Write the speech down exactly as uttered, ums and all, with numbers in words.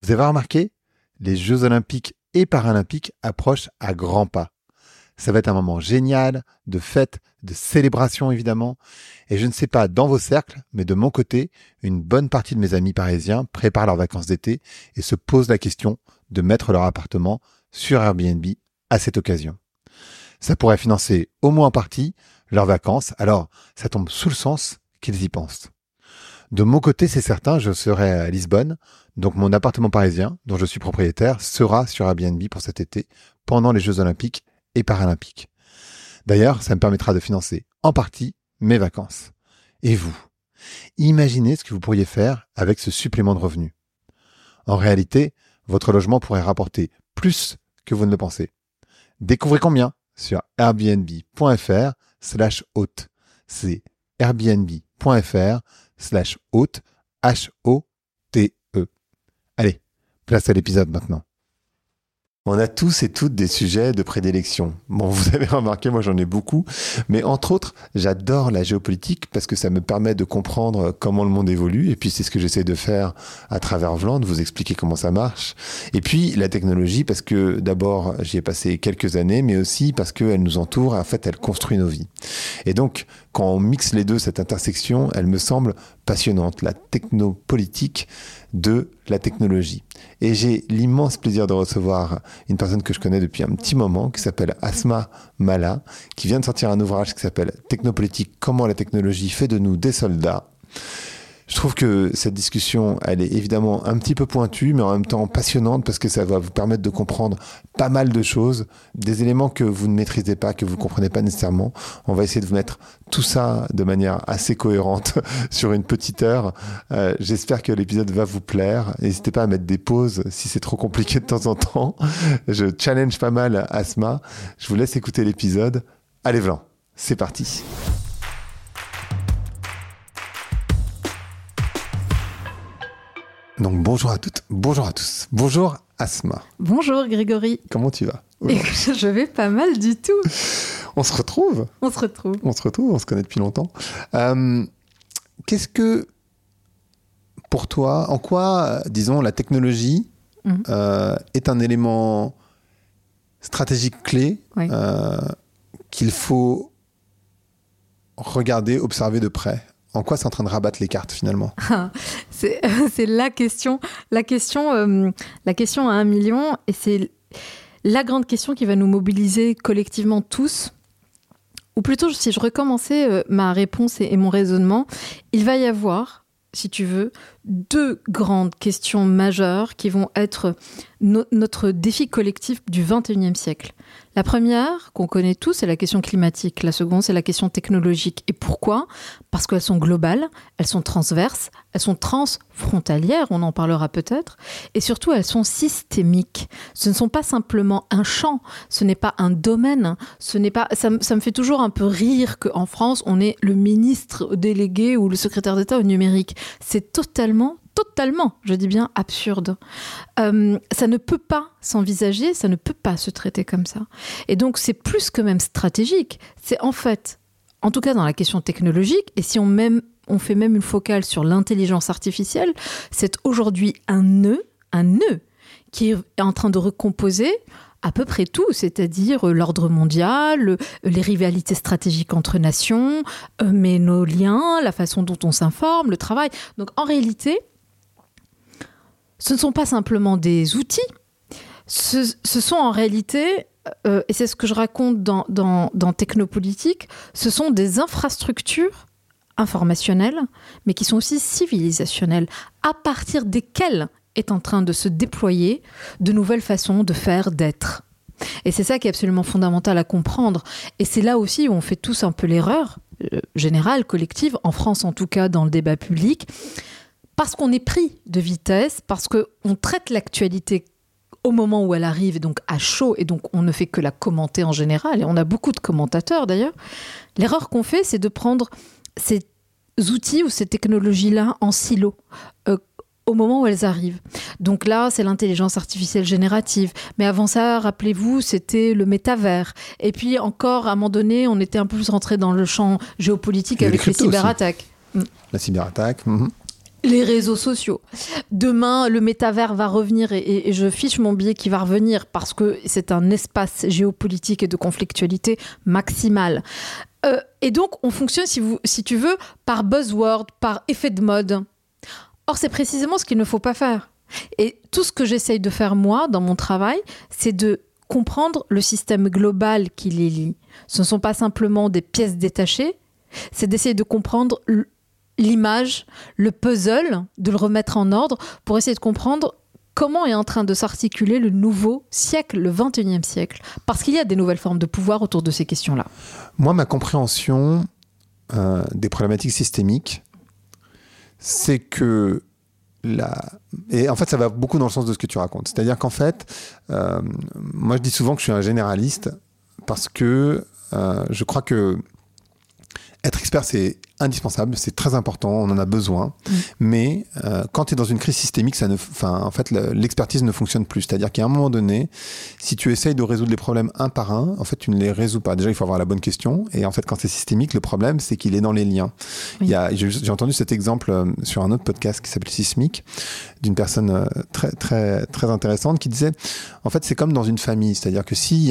Vous avez remarqué, les Jeux Olympiques et Paralympiques approchent à grands pas. Ça va être un moment génial, de fête, de célébration évidemment. Et je ne sais pas dans vos cercles, mais de mon côté, une bonne partie de mes amis parisiens préparent leurs vacances d'été et se posent la question de mettre leur appartement sur Airbnb à cette occasion. Ça pourrait financer au moins en partie leurs vacances, alors ça tombe sous le sens qu'ils y pensent. De mon côté, c'est certain, je serai à Lisbonne, donc mon appartement parisien, dont je suis propriétaire, sera sur Airbnb pour cet été, pendant les Jeux Olympiques et Paralympiques. D'ailleurs, ça me permettra de financer en partie mes vacances. Et vous, imaginez ce que vous pourriez faire avec ce supplément de revenus. En réalité, votre logement pourrait rapporter plus que vous ne le pensez. Découvrez combien sur airbnb.fr slash hôte. C'est airbnb.fr slash hôte, H O T E. Allez, place à l'épisode maintenant. On a tous et toutes des sujets de prédilection. Bon, vous avez remarqué, moi j'en ai beaucoup, mais entre autres, j'adore la géopolitique parce que ça me permet de comprendre comment le monde évolue, et puis c'est ce que j'essaie de faire à travers Vlan, de vous expliquer comment ça marche. Et puis la technologie, parce que d'abord j'y ai passé quelques années, mais aussi parce qu'elle nous entoure, et en fait elle construit nos vies. Et donc, quand on mixe les deux, cette intersection, elle me semble passionnante, la technopolitique de la technologie. Et j'ai l'immense plaisir de recevoir une personne que je connais depuis un petit moment, qui s'appelle Asma Mala, qui vient de sortir un ouvrage qui s'appelle Technopolitique, comment la technologie fait de nous des soldats. Je trouve que cette discussion, elle est évidemment un petit peu pointue, mais en même temps passionnante, parce que ça va vous permettre de comprendre pas mal de choses, des éléments que vous ne maîtrisez pas, que vous ne comprenez pas nécessairement. On va essayer de vous mettre tout ça de manière assez cohérente sur une petite heure. Euh, j'espère que l'épisode va vous plaire. N'hésitez pas à mettre des pauses si c'est trop compliqué de temps en temps. Je challenge pas mal Asma. Je vous laisse écouter l'épisode. Allez, Vlan, c'est parti. Donc bonjour à toutes, bonjour à tous. Bonjour Asma. Bonjour Grégory. Comment tu vas ? Je vais pas mal du tout. On se retrouve. On se retrouve. On se retrouve, on se connaît depuis longtemps. Euh, qu'est-ce que, pour toi, en quoi, disons, la technologie mmh. euh, est un élément stratégique clé oui. euh, qu'il faut regarder, observer de près ? En quoi c'est en train de rabattre les cartes finalement ? ah, c'est, c'est la question, la question, euh, la question à un million, et c'est la grande question qui va nous mobiliser collectivement tous. Ou plutôt, si je recommençais euh, ma réponse et, et mon raisonnement, il va y avoir, si tu veux, deux grandes questions majeures qui vont être no- notre défi collectif du vingt et unième siècle. La première, qu'on connaît tous, c'est la question climatique. La seconde, c'est la question technologique. Et pourquoi ? Parce qu'elles sont globales, elles sont transverses, elles sont transfrontalières, on en parlera peut-être, et surtout, elles sont systémiques. Ce ne sont pas simplement un champ, ce n'est pas un domaine, ce n'est pas... Ça, ça me fait toujours un peu rire qu'en France, on ait le ministre délégué ou le secrétaire d'État au numérique. C'est totalement Totalement, je dis bien absurde. Euh, ça ne peut pas s'envisager, ça ne peut pas se traiter comme ça. Et donc, c'est plus que même stratégique. C'est en fait, en tout cas dans la question technologique, et si on, même, on fait même une focale sur l'intelligence artificielle, c'est aujourd'hui un nœud, un nœud qui est en train de recomposer à peu près tout, c'est-à-dire l'ordre mondial, les rivalités stratégiques entre nations, mais nos liens, la façon dont on s'informe, le travail. Donc, en réalité, ce ne sont pas simplement des outils, ce, ce sont en réalité, euh, et c'est ce que je raconte dans, dans, dans Technopolitique, ce sont des infrastructures informationnelles, mais qui sont aussi civilisationnelles, à partir desquelles est en train de se déployer de nouvelles façons de faire, d'être. Et c'est ça qui est absolument fondamental à comprendre. Et c'est là aussi où on fait tous un peu l'erreur, euh, générale, collective, en France en tout cas, dans le débat public, parce qu'on est pris de vitesse, parce qu'on traite l'actualité au moment où elle arrive, donc à chaud, et donc on ne fait que la commenter en général, et on a beaucoup de commentateurs d'ailleurs. L'erreur qu'on fait, c'est de prendre ces outils ou ces technologies-là en silo, euh, au moment où elles arrivent. Donc là, c'est l'intelligence artificielle générative. Mais avant ça, rappelez-vous, c'était le métavers. Et puis encore, à un moment donné, on était un peu plus rentré dans le champ géopolitique avec les cyberattaques. La cyberattaque. Mm-hmm. les réseaux sociaux. Demain, le métavers va revenir et, et, et je fiche mon billet qui va revenir parce que c'est un espace géopolitique et de conflictualité maximale. Euh, et donc, on fonctionne, si, vous, si tu veux, par buzzword, par effet de mode. Or, c'est précisément ce qu'il ne faut pas faire. Et tout ce que j'essaye de faire, moi, dans mon travail, c'est de comprendre le système global qui les lie. Ce ne sont pas simplement des pièces détachées, c'est d'essayer de comprendre l'image, le puzzle, de le remettre en ordre pour essayer de comprendre comment est en train de s'articuler le nouveau siècle, le vingt et unième siècle. Parce qu'il y a des nouvelles formes de pouvoir autour de ces questions-là. Moi, ma compréhension euh, des problématiques systémiques, c'est que la... Et en fait, ça va beaucoup dans le sens de ce que tu racontes. C'est-à-dire qu'en fait, euh, moi, je dis souvent que je suis un généraliste parce que euh, je crois que être expert, c'est indispensable, c'est très important, on en a besoin. Mmh. Mais euh, quand tu es dans une crise systémique, ça ne, enfin, en fait, le, l'expertise ne fonctionne plus. C'est-à-dire qu'à un moment donné, si tu essayes de résoudre les problèmes un par un, en fait, tu ne les résous pas. Déjà, il faut avoir la bonne question. Et en fait, quand c'est systémique, le problème, c'est qu'il est dans les liens. Oui. Il y a, j'ai, j'ai entendu cet exemple sur un autre podcast qui s'appelle Sismique, d'une personne très, très, très intéressante qui disait, en fait, c'est comme dans une famille. C'est-à-dire que s'il y